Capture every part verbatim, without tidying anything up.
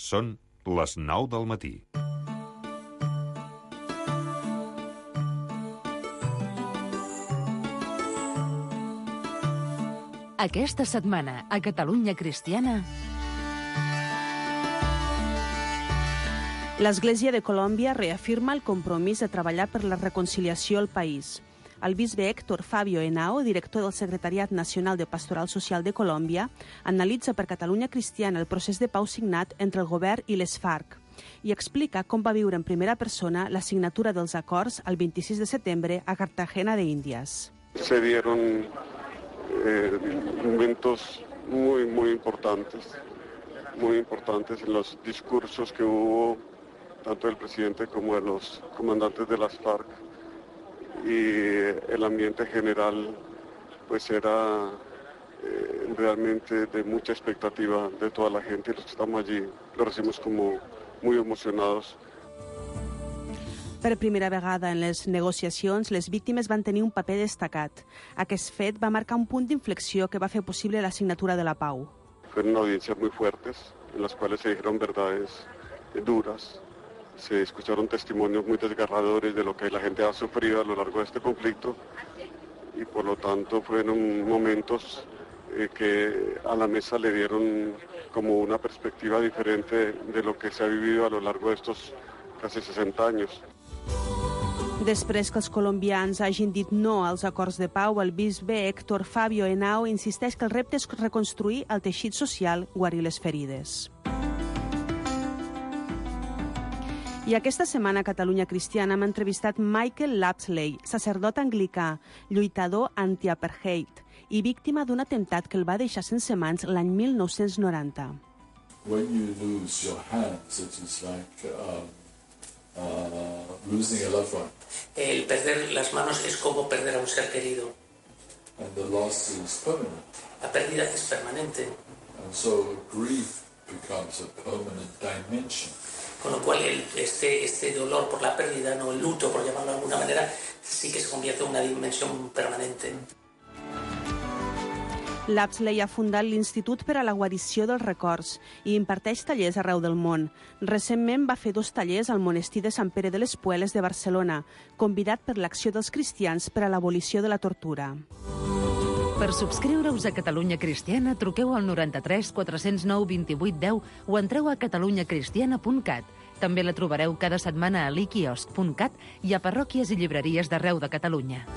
Són les nou del matí. Aquesta setmana, a Catalunya Cristiana... L'Església de Colòmbia reafirma el compromís de treballar per la reconciliació al país. El bisbe Héctor Fabio Henao, director del Secretariat Nacional de Pastoral Social de Colòmbia, analitza per Catalunya Cristiana el procés de pau signat entre el govern i les FARC i explica com va viure en primera persona la signatura dels acords el vint-i-sis de setembre a Cartagena de Indias. Se dieron eh, momentos muy, muy importantes, muy importantes en los discursos que hubo tanto del presidente como de los comandantes de las FARC, y el ambiente general pues era eh, realmente de mucha expectativa de toda la gente, y los que estamos allí lo recibimos como muy emocionados. Per primera vegada en les negociacions, les víctimes van tenir un paper destacat. Aquest fet va marcar un punt d'inflexió que va fer possible la signatura de la pau. Fueron audiencias muy fuertes, en las cuales se dijeron verdades eh, duras. Se escucharon testimonios muy desgarradores de lo que la gente ha sufrido a lo largo de este conflicto, y por lo tanto fueron momentos eh, que a la mesa le dieron como una perspectiva diferente de lo que se ha vivido a lo largo de estos casi sesenta años. Després que els colombians hagin dit no als acords de pau, el bisbe Héctor Fabio Henao insisteix que el repte és reconstruir el teixit social, guarir les ferides. I aquesta setmana a Catalunya Cristiana hem entrevistat Michael Lapsley, sacerdot anglicà, lluitador anti-apartheid i víctima d'un atemptat que el va deixar sense mans l'any mil nou-cents noranta. When you lose your hands, it is like um, uh, losing a loved one. El perder las manos es como perder a un ser querido. And the loss is permanent. La pérdida es permanente. And so grief becomes a permanent dimension. Con lo cual el, este, este dolor por la pérdida, no el luto, por llamarlo de alguna manera, sí que se convierte en una dimensión permanente. Lapsley ha fundat l'Institut per a la Guarició dels Records i imparteix tallers arreu del món. Recentment va fer dos tallers al monestir de Sant Pere de les Pueles de Barcelona, convidat per l'Acció dels Cristians per a l'abolició de la tortura. Per subscriure-us a Catalunya Cristiana, truqueu al noranta-tres quatre cents nou vint-i-vuit deu o entreu a catalunya cristiana punt cat. També la trobareu cada setmana a l'iquiosc punt cat i a parròquies i llibreries d'arreu de Catalunya.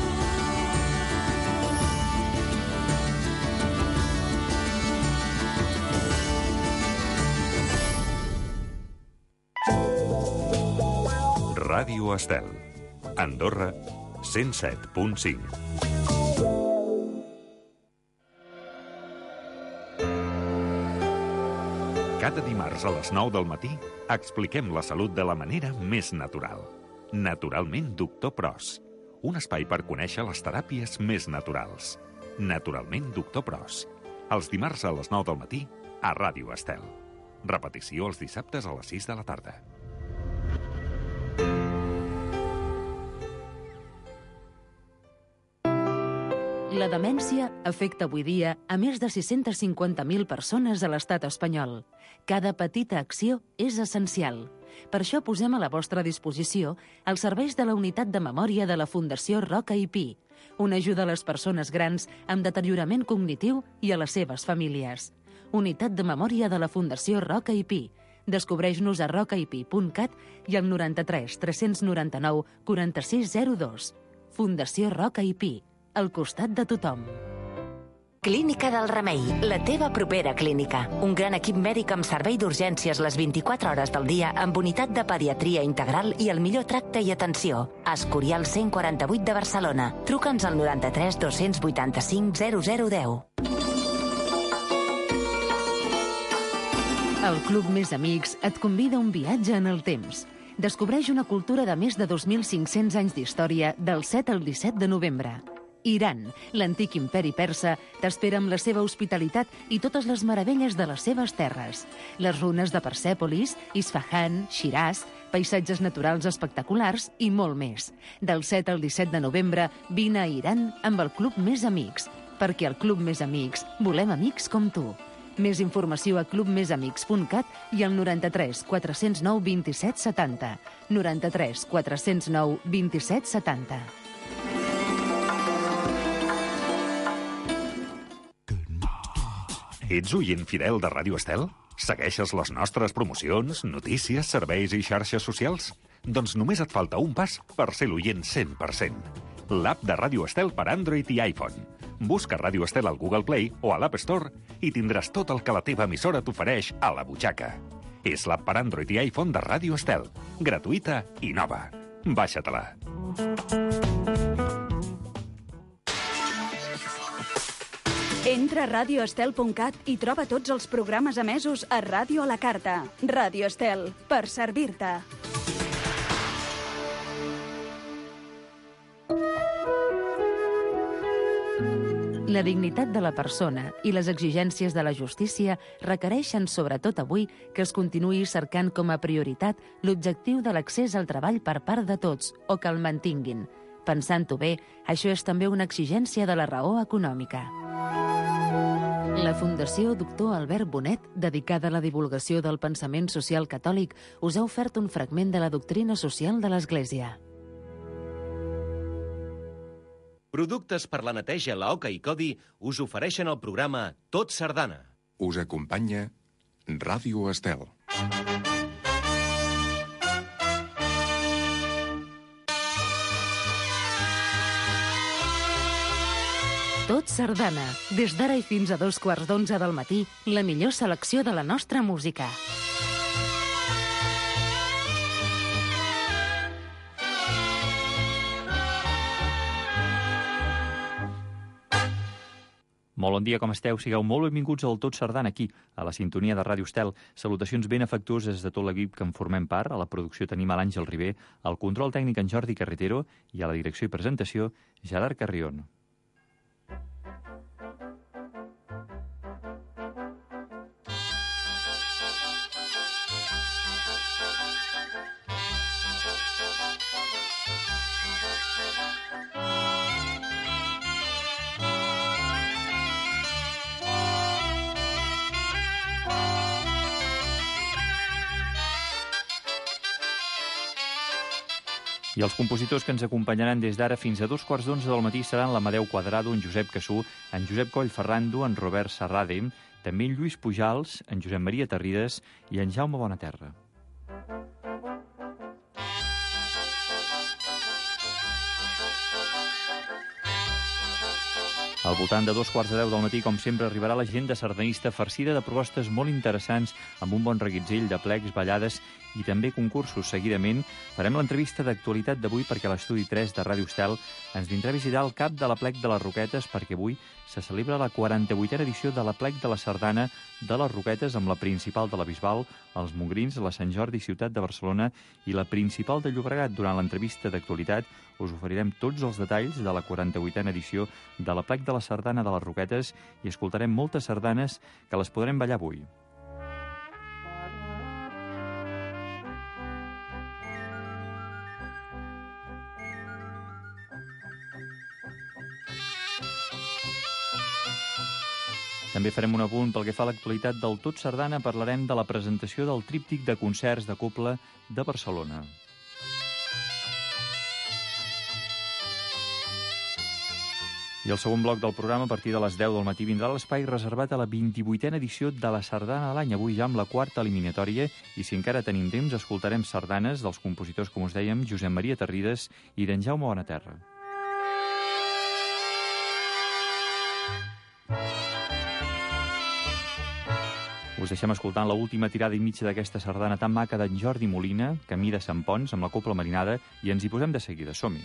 Ràdio Estel, Andorra, cent set punt cinc. Cada dimarts a les nou del matí expliquem la salut de la manera més natural. Naturalment Doctor Pros. Un espai per conèixer les teràpies més naturals. Naturalment Doctor Pros. Els dimarts a les nou del matí a Ràdio Estel. Repetició els dissabtes a les sis de la tarda. La demència afecta avui dia a més de sis-centes cinquanta mil persones a l'estat espanyol. Cada petita acció és essencial. Per això posem a la vostra disposició els serveis de la Unitat de Memòria de la Fundació Roca i Pi, una ajuda a les persones grans amb deteriorament cognitiu i a les seves famílies. Unitat de Memòria de la Fundació Roca i Pi. Descobreix-nos a roca i pi punt cat i al noranta-tres tres noranta-nou quaranta-sis zero dos. Fundació Roca i Pi. Al costat de tothom. Clínica del Remei, la teva propera clínica. Un gran equip mèdic amb servei d'urgències les vint-i-quatre hores del dia amb unitat de pediatria integral i el millor tracte i atenció. Escorial cent quaranta-vuit de Barcelona. Truca'ns al noranta-tres dos vuitanta-cinc zero zero deu. El Club Més Amics et convida a un viatge en el temps. Descobreix una cultura de més de dos mil cinc-cents anys d'història del set al disset de novembre. Iran, l'antic imperi persa, t'espera amb la seva hospitalitat i totes les meravelles de les seves terres. Les runes de Persèpolis, Isfahan, Shiraz, paisatges naturals espectaculars i molt més. Del set al disset de novembre, vine a Iran amb el Club Més Amics, perquè al Club Més Amics volem amics com tu. Més informació a club més amics punt cat i al noranta-tres quatre cents nou vint-i-set setanta. noranta-tres quatre cents nou vint-i-set setanta. Ets oient fidel de Ràdio Estel? Segueixes les nostres promocions, notícies, serveis i xarxes socials? Doncs només et falta un pas per ser l'oient cent per cent. L'app de Ràdio Estel per Android i iPhone. Busca Ràdio Estel al Google Play o a l'App Store i tindràs tot el que la teva emissora t'ofereix a la butxaca. És l'app per Android i iPhone de Ràdio Estel. Gratuïta i nova. Baixa-te-la. Entra a radio estel punt cat i troba tots els programes emesos a Ràdio a la Carta. Ràdio Estel, per servir-te. La dignitat de la persona i les exigències de la justícia requereixen, sobretot avui, que es continuï cercant com a prioritat l'objectiu de l'accés al treball per part de tots, o que el mantinguin. Pensant-ho bé, això és també una exigència de la raó econòmica. La Fundació Doctor Albert Bonet, dedicada a la divulgació del pensament social catòlic, us ha ofert un fragment de la doctrina social de l'Església. Productes per la neteja, la Oca i Codi us ofereixen el programa Tot Sardana. Us acompanya Ràdio Estel. Tot Sardana. Des d'ara i fins a dos quarts d'onze del matí, la millor selecció de la nostra música. Molt bon dia, com esteu? Sigueu molt benvinguts al Tot Sardana aquí, a la sintonia de Ràdio Estel. Salutacions ben afectuoses de tot l'equip que en formem part. A la producció tenim a l'Àngel Ribé, al control tècnic en Jordi Carretero i a la direcció i presentació Gerard Carrion. I els compositors que ens acompanyaran des d'ara fins a dos quarts d'onze del matí seran l'Amadeu Quadrado, en Josep Cassú, en Josep Coll Ferrando, en Robert Serrade, també en Lluís Pujals, en Josep Maria Terrides i en Jaume Bonaterra. Al voltant de dos quarts de deu del matí, com sempre, arribarà l'agenda sardanista farcida de propostes molt interessants amb un bon reguitzell de plecs, ballades i també concursos. Seguidament farem l'entrevista d'actualitat d'avui perquè l'estudi tres de Ràdio Estel ens vindrà a visitar el cap de l'Aplec de les Roquetes perquè avui se celebra la quaranta-vuitena edició de l'Aplec de la Sardana de les Roquetes amb la principal de la Bisbal, els Mogrins, la Sant Jordi Ciutat de Barcelona i la principal de Llobregat. Durant l'entrevista d'actualitat us oferirem tots els detalls de la quaranta-vuitena edició de l'Aplec de la Sardana de les Roquetes i escoltarem moltes sardanes que les podrem ballar avui. També farem un apunt pel que fa a l'actualitat del Tot Sardana. Parlarem de la presentació del tríptic de concerts de cobla de Barcelona. I el segon bloc del programa, a partir de les deu del matí, vindrà l'espai reservat a la vint-i-vuitena edició de la Sardana de l'any, avui ja amb la quarta eliminatòria, i si encara tenim temps, escoltarem sardanes dels compositors, com us dèiem, Josep Maria Terrides i d'en Jaume Bonaterra. Us deixem escoltant l'última tirada i mitja d'aquesta sardana tan maca d'en Jordi Molina, Camí de Sant Pons, amb la cobla marinada, i ens hi posem de seguida. Som-hi!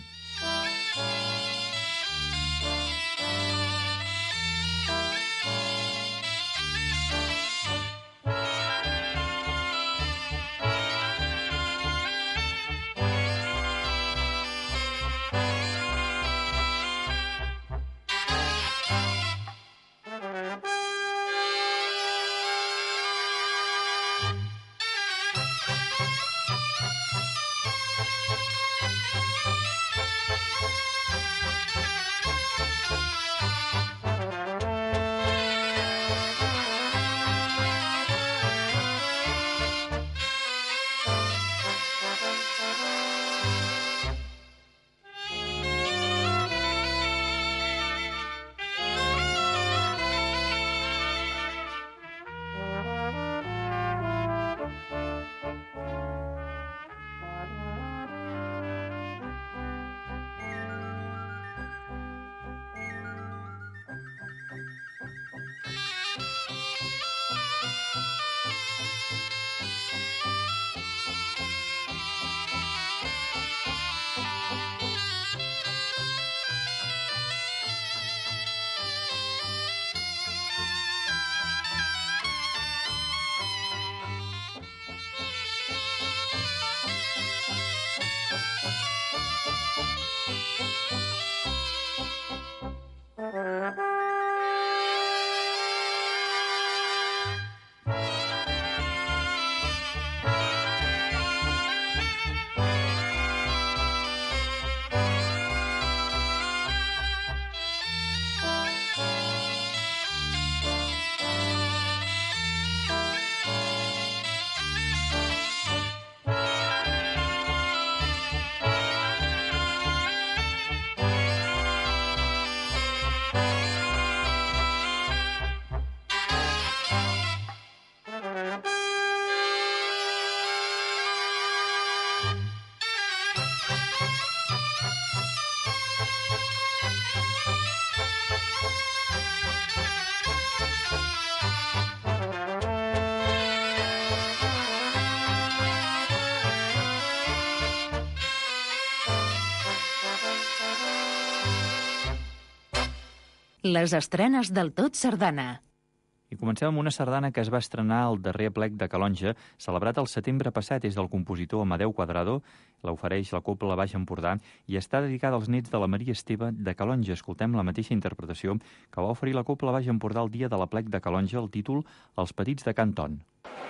Les estrenes del Tot Sardana. I comencem amb una sardana que es va estrenar al darrer aplec de Calonge, celebrat el setembre passat. És del compositor Amadeu Cuadrado, l'ofereix la Cobla Baix Empordà i està dedicada als nets de la Maria Esteve de Calonge. Escoltem la mateixa interpretació que va oferir la Cobla Baix Empordà el dia de l'aplec de Calonge, el títol Els petits de Can Ton.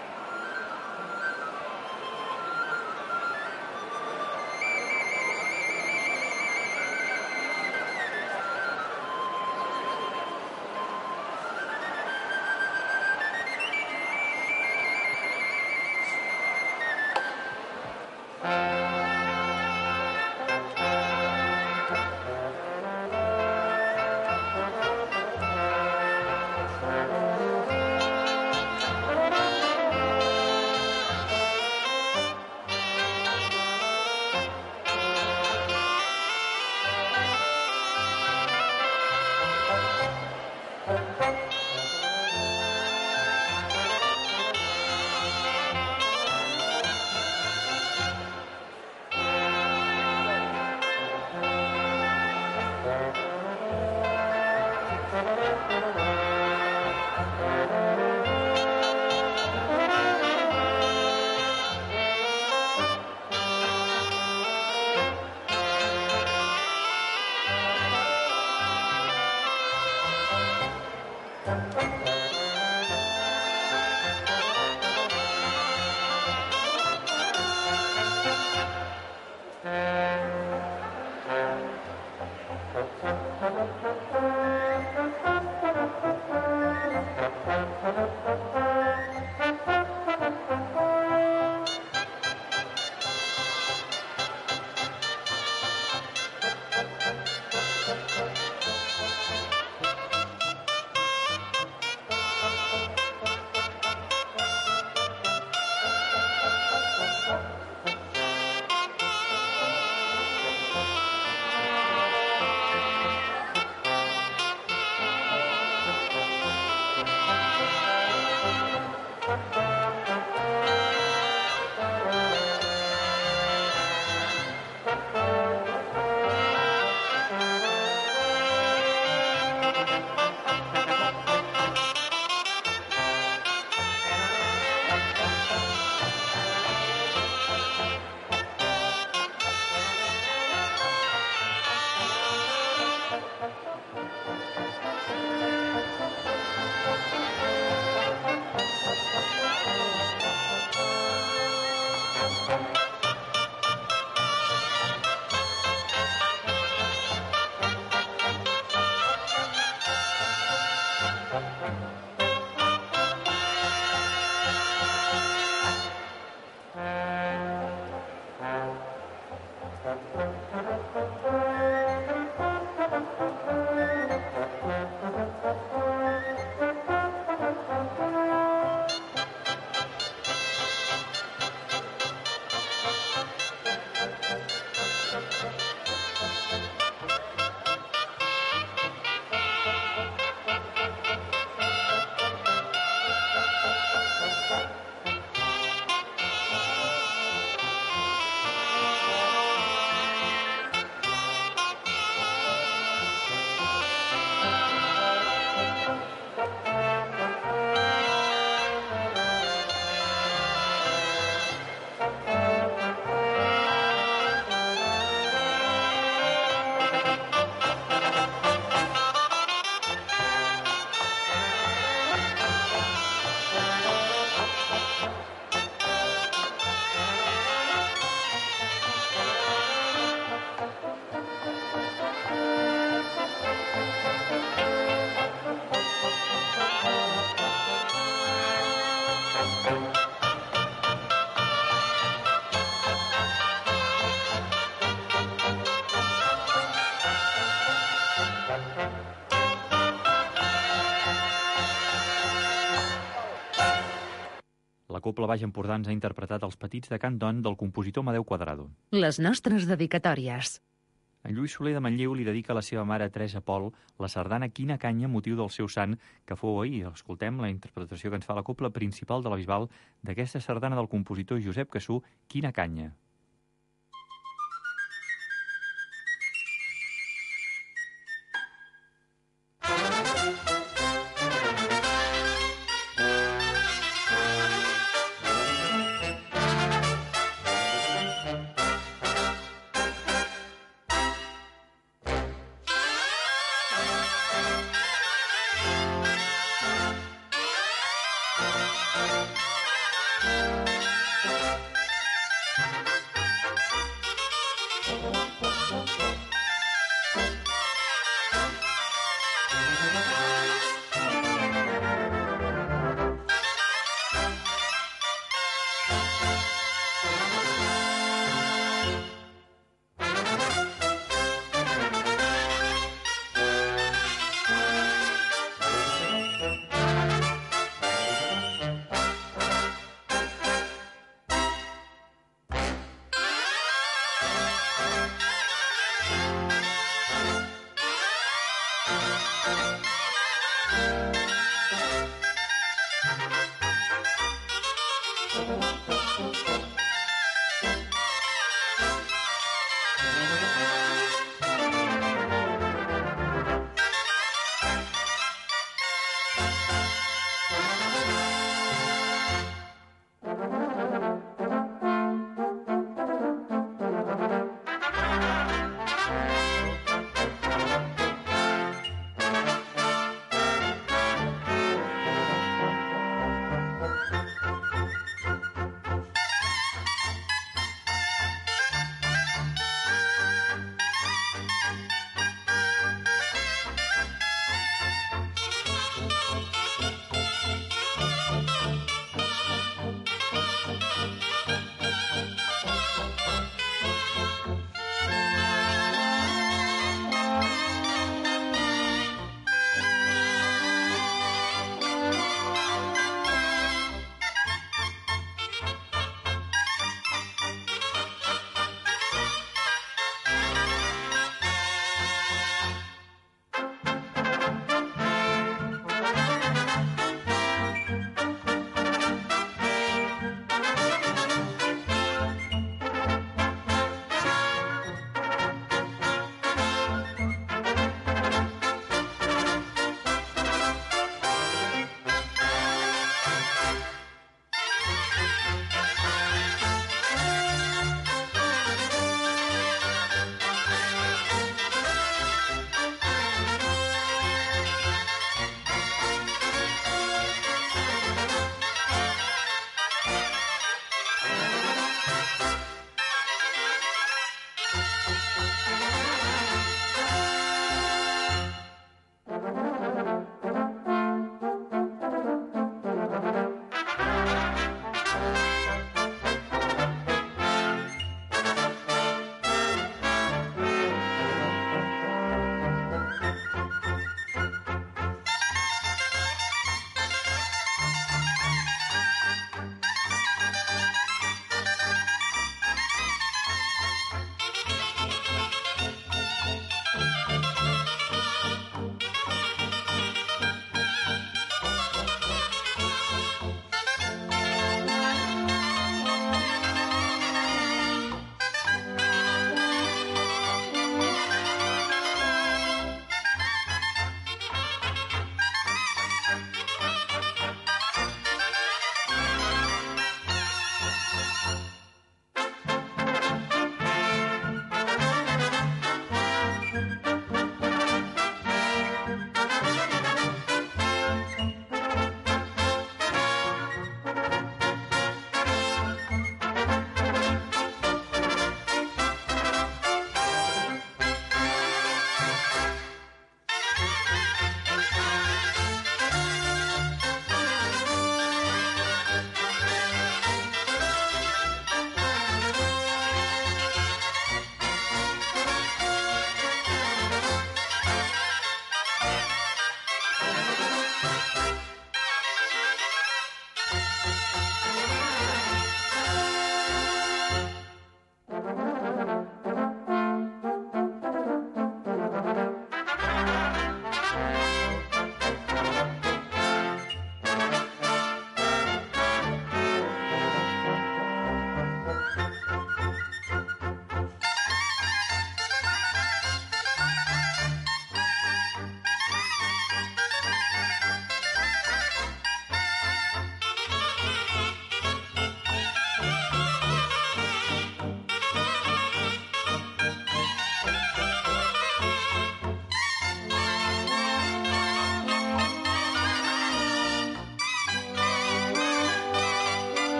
La Cobla Baix Empordà ens ha interpretat Els petits de Can Ton del compositor Amadeu Cuadrado. Les nostres dedicatòries. En Lluís Soler de Manlleu li dedica a la seva mare Teresa Pol la sardana Quina Canya, motiu del seu sant, que fou ahir. Escoltem la interpretació que ens fa la cobla principal de la Bisbal d'aquesta sardana del compositor Josep Cassú, Quina Canya.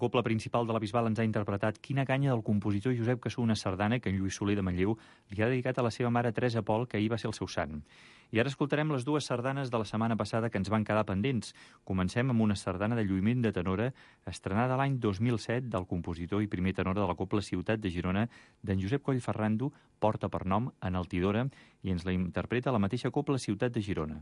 cobla principal de la Bisbal ens ha interpretat Quina canya del compositor Josep Cassó, una sardana que en Lluís Soler de Manlleu li ha dedicat a la seva mare Teresa Pol, que ahir va ser el seu sant. I ara escoltarem les dues sardanes de la setmana passada que ens van quedar pendents. Comencem amb una sardana de lluïment de tenora estrenada l'any dos mil set del compositor i primer tenor de la cobla Ciutat de Girona, d'en Josep Coll Ferrando, porta per nom Enaltidora, i ens la interpreta la mateixa cobla Ciutat de Girona.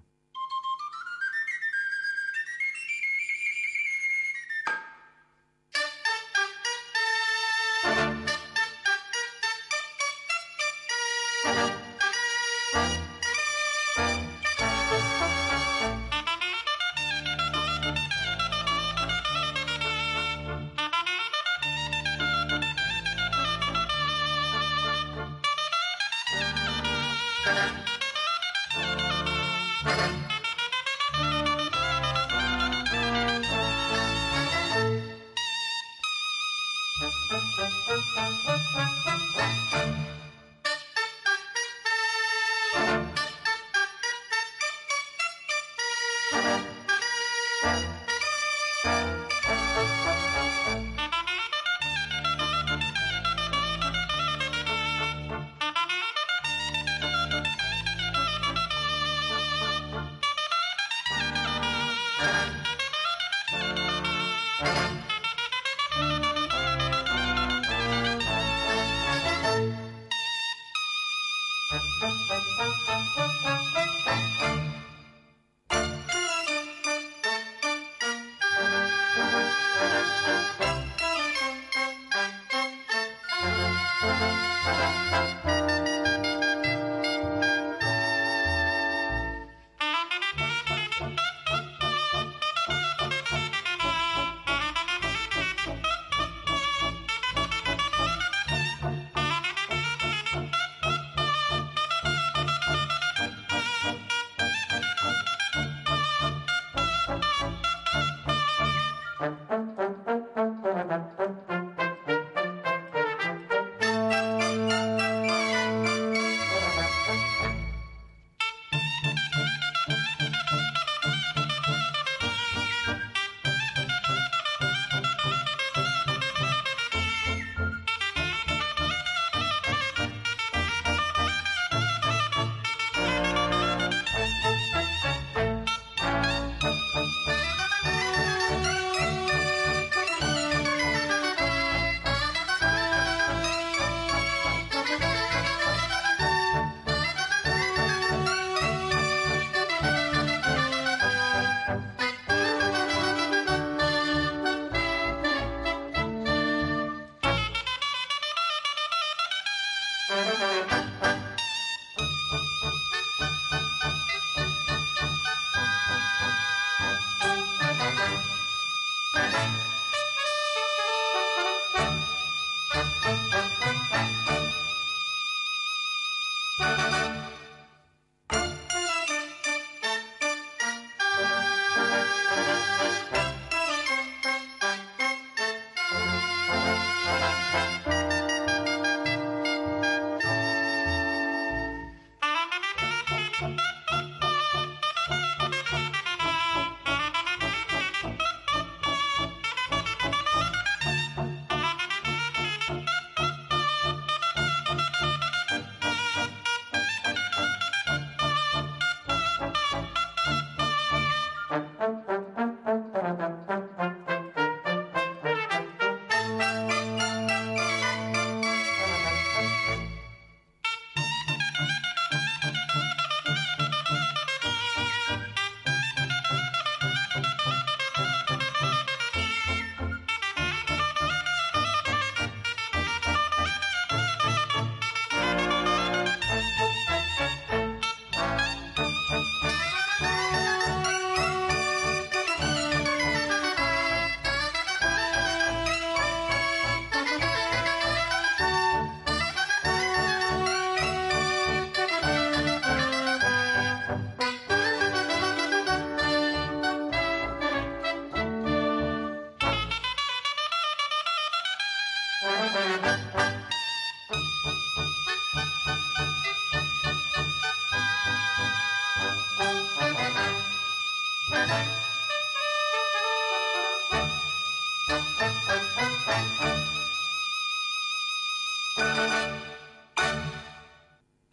Thank you.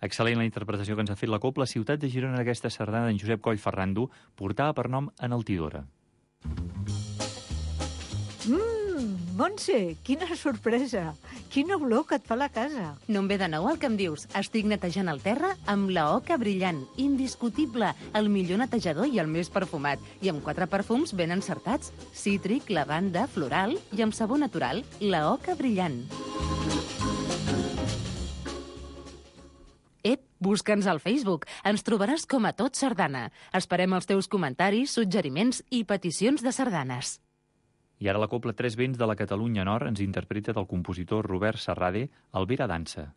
Excel·lent la interpretació que ens ha fet la Cobla Ciutat de Girona d'aquesta sardana d'en Josep Coll Ferrando, portava per nom Enaltidora. Mmm, Montse, quina sorpresa! Quina olor que et fa la casa! No em ve de nou el que em dius. Estic netejant el terra amb la Oca Brillant. Indiscutible, el millor netejador i el més perfumat. I amb quatre perfums ben encertats. Cítric, lavanda, floral i amb sabó natural. La Oca Brillant. Ep, busca'ns al Facebook. Ens trobaràs com a Tot Sardana. Esperem els teus comentaris, suggeriments i peticions de sardanes. I ara la Cobla Tres Vents de la Catalunya Nord ens interpreta del compositor Robert Serrade, Albera Dansa.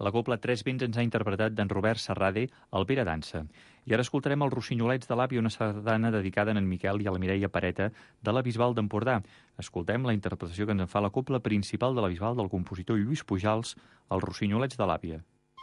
La Cobla Tres Vents ens ha interpretat d'en Robert Serrade el Pere Dansa. I ara escoltarem els Rossinolets de l'Àvia, una sardana dedicada a en Miquel i a la Mireia Pareta de la Bisbal d'Empordà. Escoltem la interpretació que ens en fa la Cobla Principal de la Bisbal del compositor Lluís Pujals, els Rossinolets de l'Àvia.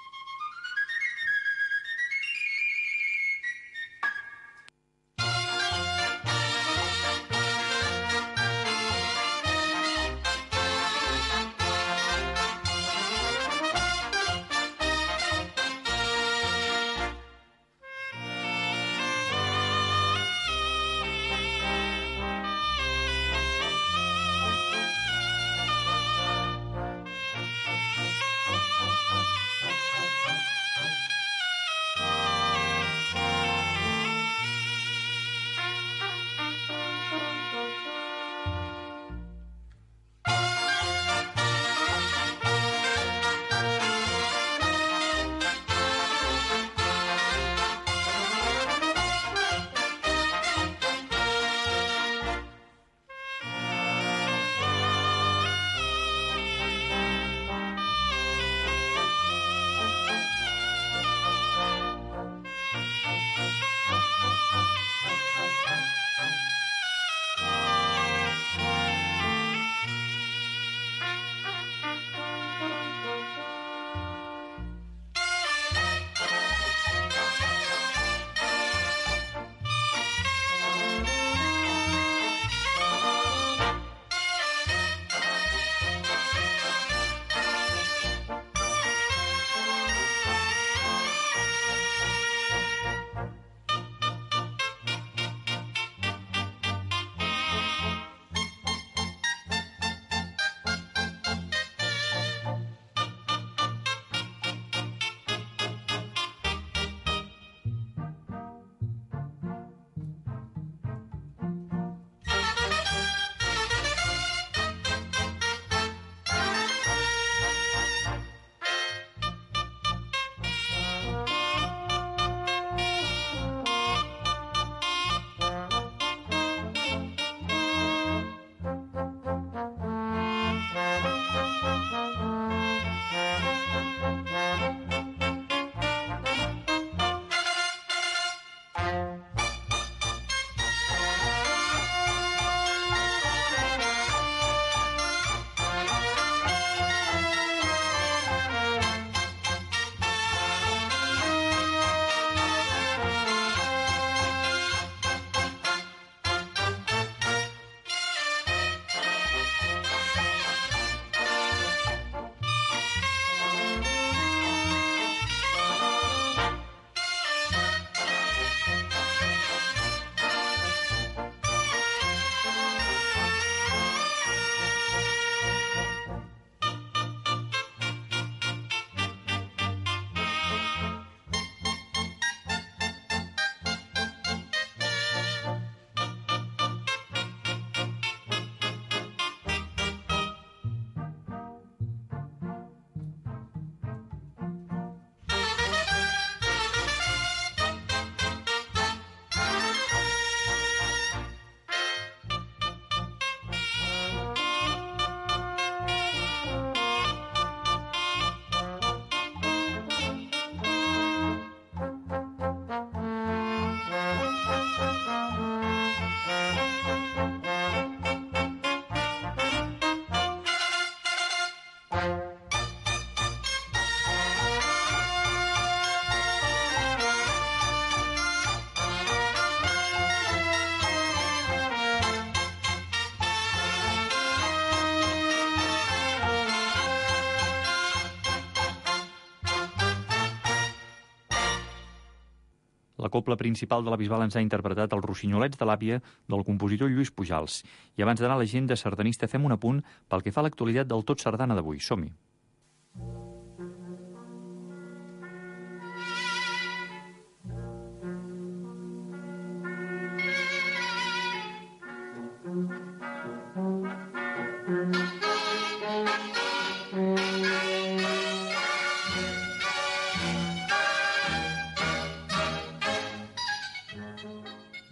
La cobla principal de la Bisbal ens ha interpretat els Rossinolets de l'Àvia del compositor Lluís Pujals. I abans d'anar a l'agenda sardanista fem un apunt pel que fa a l'actualitat del Tot Sardana d'avui. Som-hi.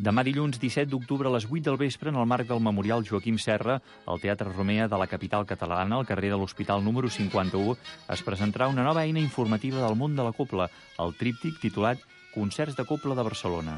Demà dilluns disset d'octubre a les vuit del vespre, en el marc del Memorial Joaquim Serra, al Teatre Romea de la capital catalana, al carrer de l'Hospital número cinquanta-u, es presentarà una nova eina informativa del món de la cobla, el tríptic titulat Concerts de Cobla de Barcelona.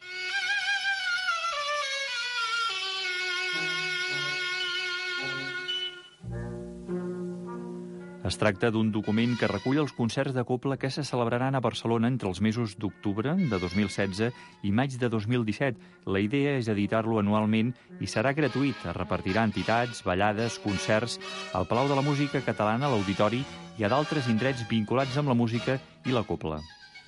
Es tracta d'un document que recull els concerts de cobla que se celebraran a Barcelona entre els mesos d'octubre de dos mil setze i maig de dos mil disset. La idea és editar-lo anualment i serà gratuït. Es repartirà a entitats, ballades, concerts, al Palau de la Música Catalana, a l'Auditori i a d'altres indrets vinculats amb la música i la cobla.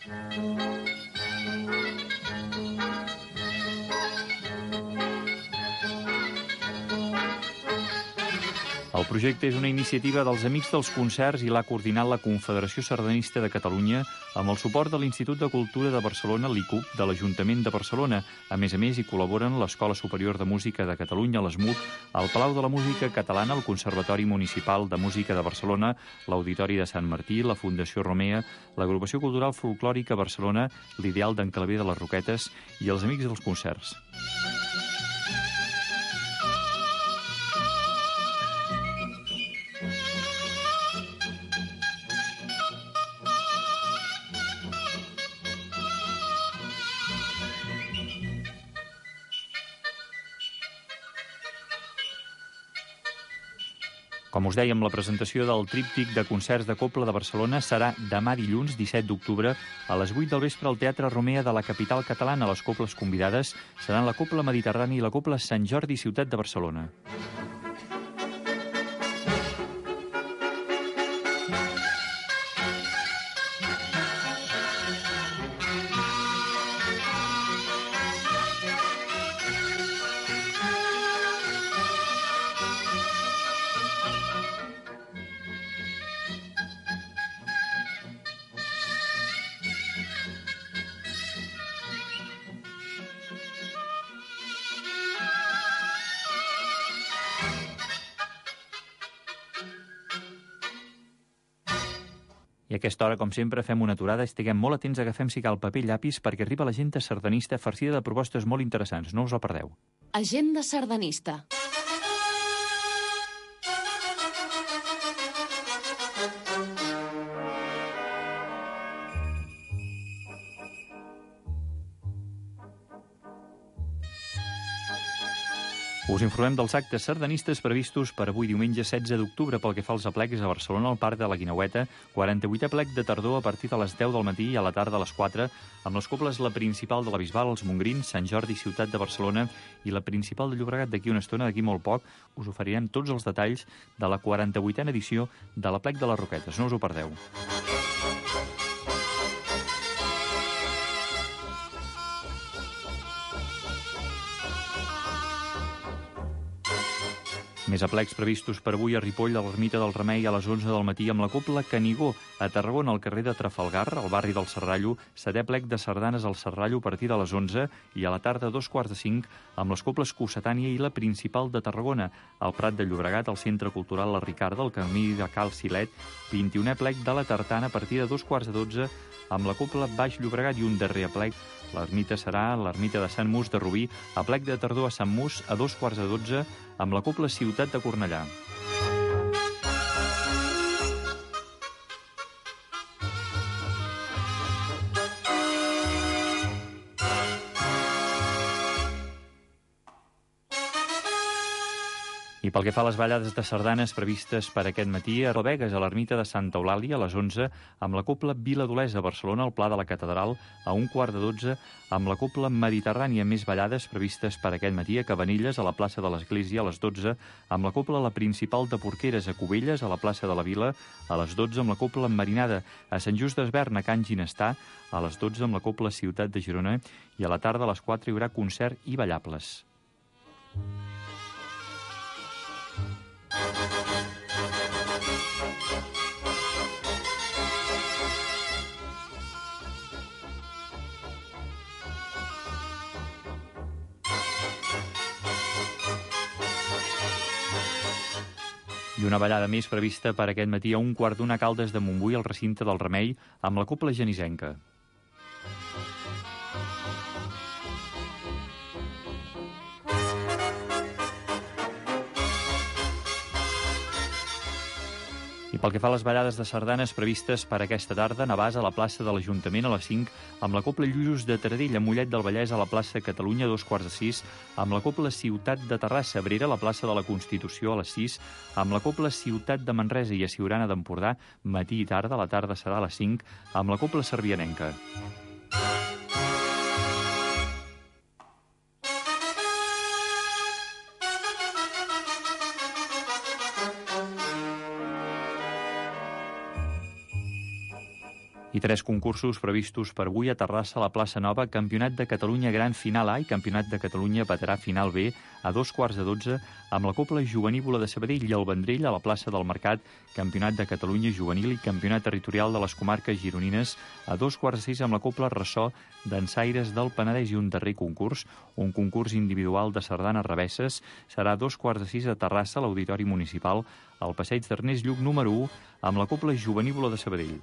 El projecte és una iniciativa dels Amics dels Concerts i l'ha coordinat la Confederació Sardanista de Catalunya amb el suport de l'Institut de Cultura de Barcelona, l'I C U B, de l'Ajuntament de Barcelona. A més a més, hi col·laboren l'Escola Superior de Música de Catalunya, l'E S M U C, el Palau de la Música Catalana, el Conservatori Municipal de Música de Barcelona, l'Auditori de Sant Martí, la Fundació Romea, l'Agrupació Cultural Folclòrica Barcelona, l'Ideal d'en Claver de les Roquetes i els Amics dels Concerts. Com us dèiem, la presentació del tríptic de concerts de cobla de Barcelona serà demà dilluns, disset d'octubre, a les vuit del vespre al Teatre Romea de la capital catalana. Les cobles convidades seran la Cobla Mediterrània i la Cobla Sant Jordi Ciutat de Barcelona. I a aquesta hora, com sempre, fem una aturada, estiguem molt atents, agafem si cal paper i llapis perquè arriba l'agenda sardanista farcida de propostes molt interessants. No us la perdeu. Agenda sardanista. Us informem dels actes sardanistes previstos per avui diumenge setze d'octubre pel que fa als aplecs a Barcelona, al Parc de la Guineueta, quaranta-vuitè aplec de tardor a partir de les deu del matí i a la tarda a les quatre, amb les cobles la principal de la Bisbal, els Montgrins, Sant Jordi, Ciutat de Barcelona i la principal de Llobregat. D'aquí una estona, d'aquí molt poc, us oferirem tots els detalls de la quaranta-vuitena edició de l'aplec de les Roquetes. No us ho perdeu. Més aplecs previstos per avui a Ripoll, a l'Ermita del Remei, a les onze del matí, amb la Cobla Canigó. A Tarragona, al carrer de Trafalgar, al barri del Serrallo, setè aplec de sardanes al Serrallo a partir de les onze i a la tarda, dos quarts de cinc, amb les Cobles Cossetània i la principal de Tarragona. Al Prat de Llobregat, al Centre Cultural La Ricarda, al camí de Cal Silet, vint-i-unè aplec de la Tartana a partir de dos quarts de dotze, amb la Cobla Baix Llobregat i un darrer aplec. L'ermita serà l'ermita de Sant Mus de Rubí, aplec de tardor a Sant Mus a dos quarts de dotze, amb la Cobla Ciutat de Cornellà. I pel que fa a les ballades de sardanes previstes per aquest matí, a Robegues, a l'ermita de Santa Eulàlia, a les onze, amb la Cobla Vila d'Olesa, a Barcelona, al Pla de la Catedral, a un quart de dotze, amb la Cobla Mediterrània. Més ballades previstes per aquest matí a Cabanilles, a la plaça de l'Església, a les dotze, amb la Cobla La Principal de Porqueres, a Cubelles, a la plaça de la Vila, a les dotze, amb la Cobla Marinada, a Sant Just d'Esvern, a Can Ginestà, a les dotze, amb la Cobla Ciutat de Girona, i a la tarda, a les quatre, hi haurà concert i ballables. I una ballada més prevista per aquest matí a un quart d'una a Caldes de Montbui, al recinte del Remei, amb la Cobla Genisenca. Pel que fa a les ballades de sardanes previstes per aquesta tarda, Navàs a la plaça de l'Ajuntament a les cinc, amb la Cobla Lluços de Taradell, a Mollet del Vallès a la plaça Catalunya a dos quarts de sis, amb la Cobla Ciutat de Terrassa, a Abrera a la plaça de la Constitució a les sis, amb la Cobla Ciutat de Manresa i a Siurana d'Empordà, matí i tarda, la tarda serà a les cinc, amb la Cobla Cervianenca. I tres concursos previstos per avui a Terrassa, a la plaça Nova, Campionat de Catalunya Gran Final A i Campionat de Catalunya Veterà Final B a dos quarts de dotze, amb la Cobla Juvenívola de Sabadell i el Vendrell a la plaça del Mercat, Campionat de Catalunya Juvenil i Campionat Territorial de les Comarques Gironines a dos quarts de sis amb la Cobla Ressò d'Ensaires del Penedès. I un darrer concurs, un concurs individual de sardanes revesses, serà a dos quarts de sis a Terrassa, a l'Auditori Municipal, al passeig d'Ernest Lluc número u, amb la Cobla Juvenívola de Sabadell.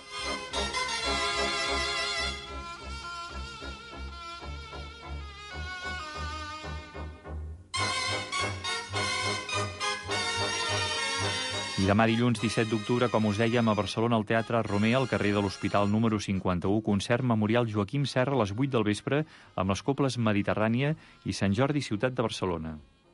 I demà dilluns disset d'octubre, com us dèiem, a Barcelona, al Teatre Romea, al carrer de l'Hospital número cinquanta-u, concert memorial Joaquim Serra a les vuit del vespre amb les Cobles Mediterrània i Sant Jordi, ciutat de Barcelona.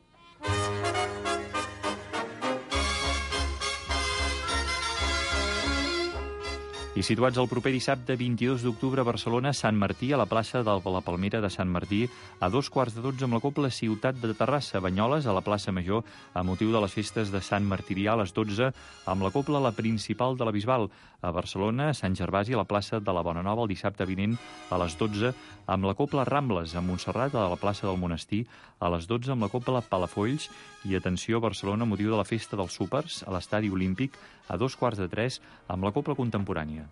I situats el proper dissabte vint-i-dos d'octubre a Barcelona, Sant Martí, a la plaça de la Palmera de Sant Martí, a dos quarts de dotze amb la Cobla Ciutat de Terrassa, Banyoles, a la plaça Major, a motiu de les festes de Sant Martirià, a les dotze, amb la Cobla La Principal de la Bisbal, a Barcelona, a Sant Gervasi, a la plaça de la Bonanova, el dissabte vinent, a les dotze, amb la Cobla Rambles, a Montserrat, a la plaça del Monestir, a les dotze, amb la Cobla Palafolls, i atenció a Barcelona, a motiu de la festa dels súpers, a l'Estadi Olímpic, a dos quarts de tres, amb la Cobla Contemporània.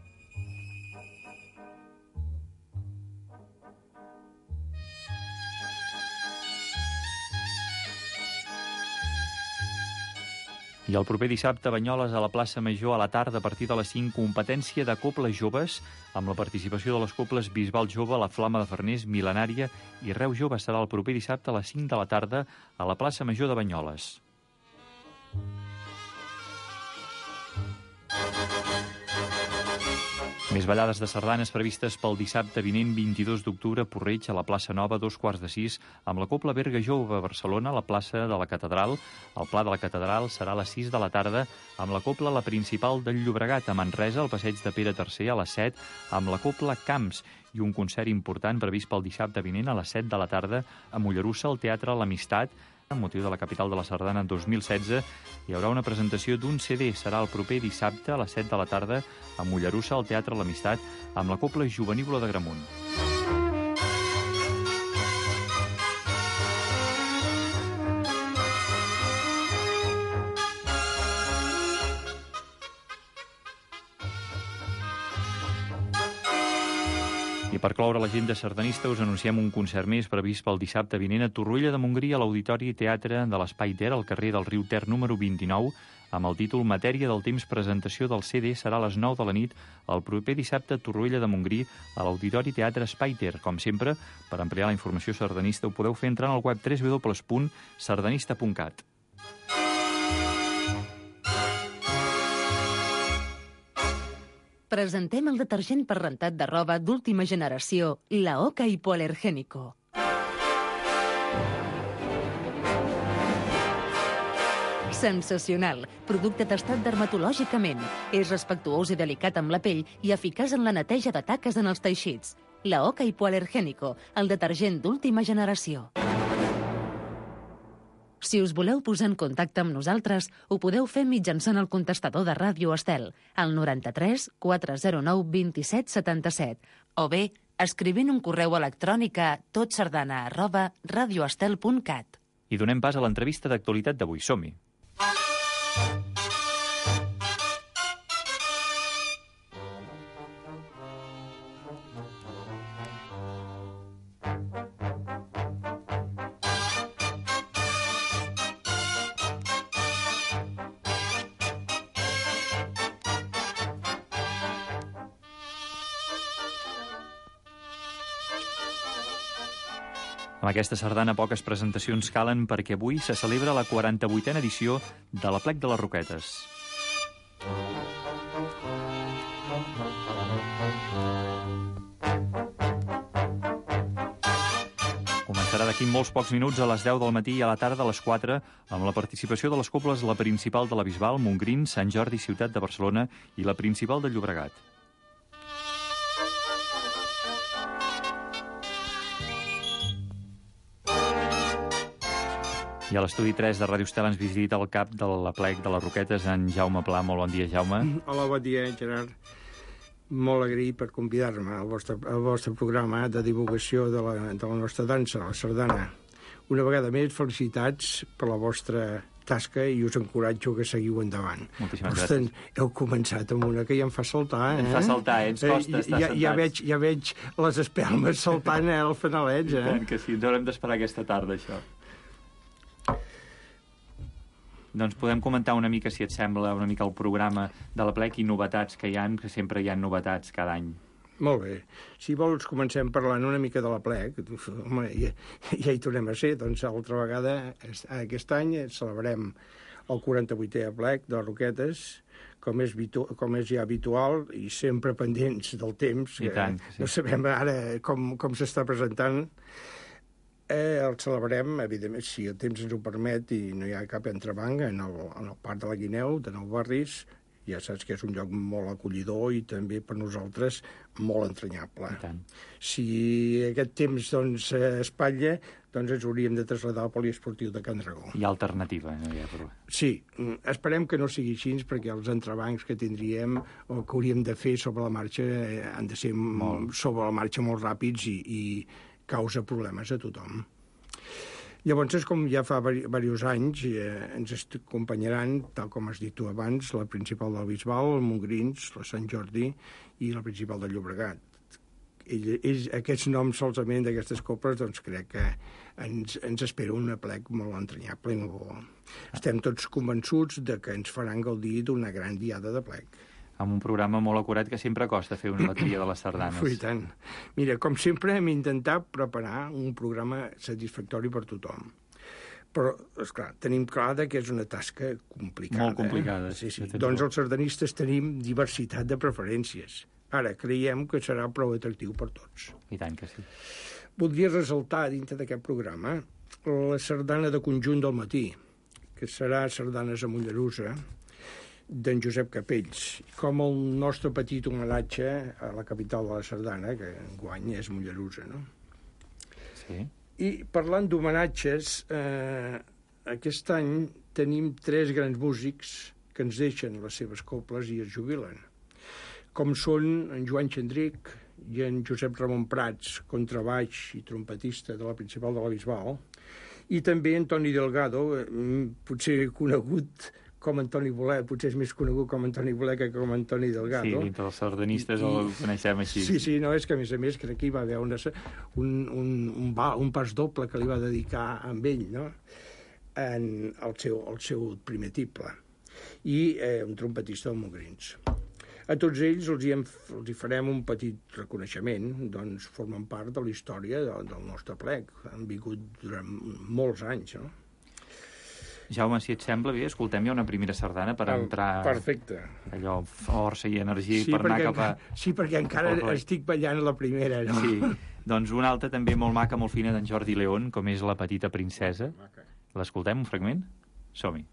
I el proper dissabte, a Banyoles, a la plaça Major, a la tarda, a partir de les cinc, competència de Cobles Joves, amb la participació de les Cobles Bisbal Jove, la Flama de Farners, Mil·lenària i Reus Jove. Serà el proper dissabte a les cinc de la tarda a la plaça Major de Banyoles. Més ballades de sardanes previstes pel dissabte vinent vint-i-dos d'octubre a Porreig, a la plaça Nova, dos quarts de sis, amb la Cobla Berga Jove a Barcelona, a la plaça de la Catedral. El Pla de la Catedral serà a les sis de la tarda, amb la Cobla La Principal del Llobregat, a Manresa, al passeig de Pere tercer, a les set, amb la Cobla Camps, i un concert important previst pel dissabte vinent a les set de la tarda a Mollerussa, al Teatre L'Amistat, amb motiu de la capital de la Sardana en dos mil setze. Hi haurà una presentació d'un C D. Serà el proper dissabte a les set de la tarda a Mollerussa, al Teatre L'Amistat, amb la Cobla Juvenívola de Gramunt. I per cloure l'agenda sardanista us anunciem un concert més previst pel dissabte vinent a Torroella de Montgrí, a l'Auditori Teatre de l'Espai Ter, al carrer del Riu Ter número vint-i-nou, amb el títol Matèria del temps. Presentació del C D serà a les nou de la nit el proper dissabte a Torroella de Montgrí, a l'Auditori Teatre Espai Ter. Com sempre, per ampliar la informació sardanista ho podeu fer entrant al web w w w punt sardanista punt cat. Presentem el detergent per rentat de roba d'última generació, la Oca Hipoalergénico. Sensacional. Producte testat dermatològicament. És respectuós i delicat amb la pell i eficaç en la neteja de taques en els teixits. La Oca Hipoalergénico, el detergent d'última generació. Si us voleu posar en contacte amb nosaltres, ho podeu fer mitjançant el contestador de Ràdio Estel, al noranta-tres quatre zero nou vint-i-set setanta-set, o bé escrivint un correu electrònic a totsardana arroba radioestel punt cat. I donem pas a l'entrevista d'actualitat d'avui. Som-hi! Amb aquesta sardana poques presentacions calen perquè avui se celebra la quaranta-vuitena edició de l'Aplec de les Roquetes. d'aquí molts pocs minuts, a les deu del matí i a la tarda a les quatre, amb la participació de les cobles La Principal de la Bisbal, Montgrins, Sant Jordi, Ciutat de Barcelona i La Principal de Llobregat. I a l'estudi tres de Ràdio Estel ens visita el cap de l'Aplec de les Roquetes, en Jaume Pla. Molt bon dia, Jaume. Hola, bon dia, Gerard. Molt agraït per convidar-me al vostre, al vostre programa de divulgació de la, de la nostra dansa, la sardana. Una vegada més, felicitats per la vostra tasca i us encoratjo que seguiu endavant. Moltíssimes gràcies. Heu començat amb una que ja em fa saltar, eh? Em fa saltar, eh? Ens costa eh, estar ja, ja, veig, ja veig les espelmes saltant eh, al finalet, eh? I tant que sí, ens haurem d'esperar aquesta tarda, això. Doncs podem comentar una mica, si et sembla, una mica el programa de l'Aplec i novetats que hi ha, que sempre hi ha novetats cada any. Molt bé. Si vols, comencem parlant una mica de l'Aplec. Home, ja, ja hi tornem a ser. Doncs altra vegada, aquest any celebrem el quaranta-vuitè Aplec de Roquetes, com és, com és ja habitual, i sempre pendents del temps. I tant, sí. No sabem ara com, com s'està presentant. Eh, el celebrem, evidentment, si el temps ens ho permet i no hi ha cap entrebanc, en el, en el Parc de la Guineu, de Nou Barris. Ja saps que és un lloc molt acollidor i també per nosaltres molt entranyable. Si aquest temps doncs, espatlla, doncs ens hauríem de traslladar al poliesportiu de Can Dragó. Hi ha alternativa, no hi ha problema. Sí, esperem que no sigui així, perquè els entrebancs que tindríem o que hauríem de fer sobre la marxa eh, han de ser molt. sobre la marxa molt ràpids i, i causa problemes a tothom. Llavors, és com ja fa diversos anys, eh, ens acompanyaran, tal com has dit tu abans, la Principal del Bisbal, el Montgrins, la Sant Jordi i la Principal del Llobregat. Ell, ells, aquests noms solament d'aquestes coples, doncs crec que ens, ens espera un Aplec molt entranyable i molt bo. Estem tots convençuts de que ens faran gaudir d'una gran diada d'Aplec. Amb un programa molt acurat que sempre costa fer una bateria de les sardanes. I tant. Mira, com sempre hem intentat preparar un programa satisfactori per tothom. Però, esclar, tenim clar que és una tasca complicada. Molt complicada. Eh? Sí, sí. Doncs els sardanistes tenim diversitat de preferències. Ara, creiem que serà prou atractiu per tots. I tant que sí. Voldria ressaltar dintre d'aquest programa la sardana de conjunt del matí, que serà Sardanes a Mollerussa, d'en Josep Capells, com el nostre petit homenatge a la capital de la sardana, que enguany és Mollerussa, no? Sí. I parlant d'homenatges, eh, aquest any tenim tres grans músics que ens deixen les seves coples i es jubilen, com són en Joan Xandric i en Josep Ramon Prats, contrabaix i trompetista de la Principal de la Bisbal, i també Antoni Delgado, potser conegut com Antoni Boler, potser és més conegut com Antoni Boler que com Antoni Delgado. Sí, dintre els sardanistes I, el coneixem així. Sí, sí, no, és que a més a més crec que hi va haver una, un, un, un, un pas doble que li va dedicar amb ell, no?, en el seu, el seu primer tiple, i eh, un trompetista del Montgrins. A tots ells els hi, hem, els hi farem un petit reconeixement, doncs formen part de la història de, del nostre Aplec. Han vingut durant molts anys, no? Jaume, si et sembla bé, escoltem ja una primera sardana per entrar... Perfecte. Allò, força i energia sí, per anar cap a... Sí, perquè encara estic ballant la primera, no? Sí, doncs una altra també molt maca, molt fina, d'en Jordi León, com és La petita princesa. L'escoltem, un fragment? Som-hi.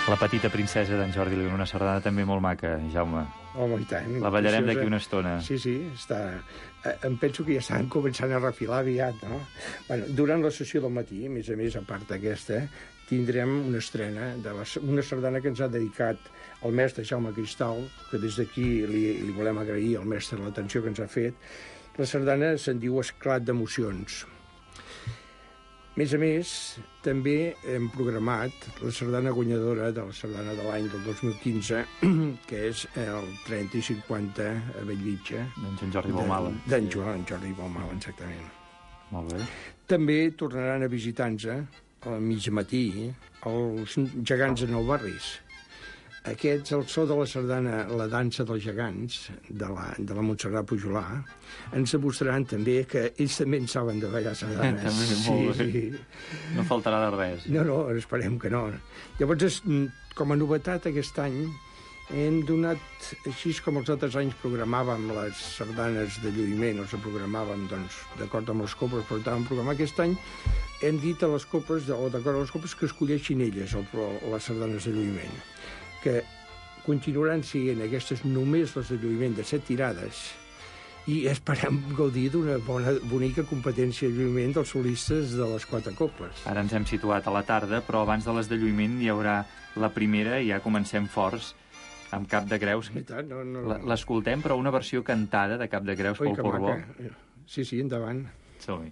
La petita princesa d'en Jordi León, una sardana també molt maca, Jaume. Home, i tant. La ballarem d'aquí una estona. Sí, sí, està... Em penso que ja estan començant a refilar aviat, no? Bueno, durant la sessió del matí, a més a més, a part d'aquesta, tindrem una estrena de la... una sardana que ens ha dedicat el mestre Jaume Cristal, que des d'aquí li, li volem agrair al mestre l'atenció que ens ha fet. La sardana se'n diu Esclat d'emocions. A més a més, també hem programat la sardana guanyadora de la sardana de l'any del dos mil quinze, que és el trenta i cinquanta a Bellvitge. D'en Jordi Baumala. D'en Joan Jordi Baumala, exactament. Molt bé. També tornaran a visitar-nos al mig matí els gegants de Nou Barris. Aquests, el so de la sardana, la dansa dels gegants, de la, de la Montserrat Pujolà, ens demostraran també que ells també en saben de ballar sardanes. També, molt bé. Sí. No faltarà de res. No, no, esperem que no. Llavors, com a novetat aquest any, hem donat, així com els altres anys programàvem les sardanes de lluïment, o se programàvem, doncs, d'acord amb les coples, però estàvem programant aquest any, hem dit a les coples, o d'acord amb les coples, que escolleixin elles el, les sardanes de lluïment, que continuaran sent aquestes només les de lluïment de set tirades i esperem gaudir d'una bona, bonica competència de lluïment dels solistes de les quatre coples. Ara ens hem situat a la tarda, però abans de les de lluïment hi haurà la primera i ja comencem forts amb Cap de Creus. No, no, no. L'escoltem, però una versió cantada de Cap de Creus pel Porbó. Sí, sí, endavant. Som-hi.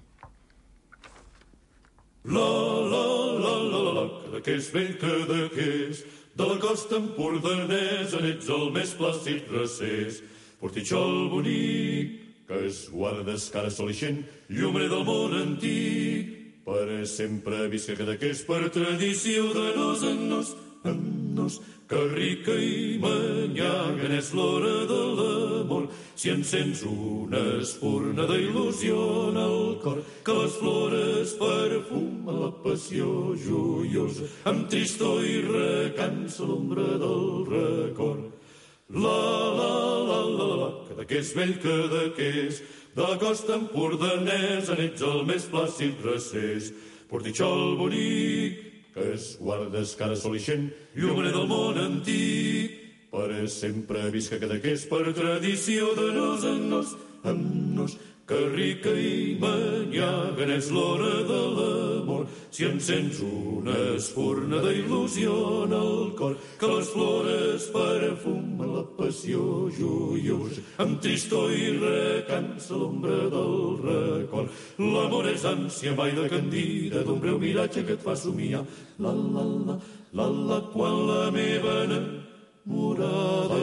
La, la, la, la, la, la, cada que és vell, cada que és de la costa empordanesa n'ets el més plàcid recés. Portitxol bonic, que es guarda d'escara sol ixent, llumbre del món antic, per sempre visca cada que és per tradició de nos en nos, en nos, que rica i manyaga n'és l'hora de l'amor. Si encens una espurna d'il·lusió en el cor, que les flores perfumen la passió joiosa, amb tristor i recança l'ombra del record. La, la, la, la, la, la, cada que és vell, cada que és de la costa empordanesa n'ets el més plàcid recés. Portitxol bonic, que es guarda escara sol ixent, llumbre del món antic, per sempre visca cada que és per tradició de nos en nos, amb nos, que rica i manyaga n'és l'hora de l'amor. Si encens una espurna d'il·lusió en el cor, que les flores perfumen la passió joiosa, amb tristor i recança l'ombra del record. L'amor és ànsia mai de candida, d'un breu miratge que et fa somiar. La, la, la, la, la, quan la meva enamorada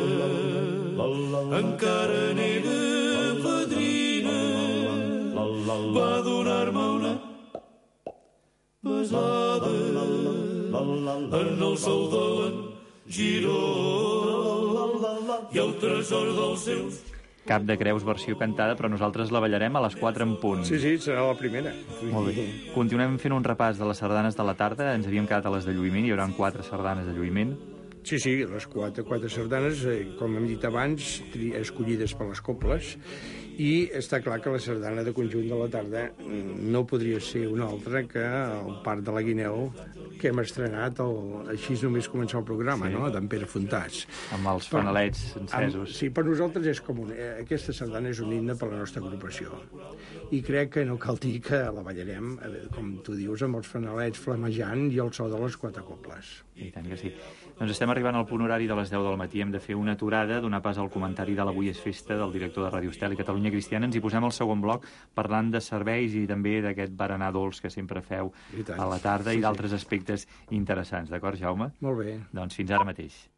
encara nega padrina, va donar-me una besada en el sol de l'en Giró i el tresor dels seus. Cap de Creus, versió cantada, però nosaltres la ballarem a les quatre en punt. Sí, sí, serà la primera. Molt bé. Continuem fent un repàs de les sardanes de la tarda. Ens havíem quedat a les de lluïment, hi haurà quatre sardanes de lluïment. Sí, sí, les quatre, quatre sardanes, eh, com hem dit abans, escollides per les coples, i està clar que la sardana de conjunt de la tarda no podria ser una altra que el Parc de la Guineu, que hem estrenat el, així només començar el programa, sí, no?, d'en Pere Fontàs. Amb els fanalets encesos. Amb, sí, per nosaltres és com un, aquesta sardana és un himne per la nostra agrupació. I crec que no cal dir que la ballarem, com tu dius, amb els fanalets flamejant i el so de les quatre coples. I tant que sí. Doncs estem arribant al punt horari de les deu del matí. Hem de fer una aturada, donar pas al comentari de l'Avui és festa del director de Ràdio Estel i Catalunya Cristiana. Ens hi posem al segon bloc parlant de serveis i també d'aquest berenar dolç que sempre feu a la tarda i d'altres aspectes interessants. D'acord, Jaume? Molt bé. Doncs fins ara mateix.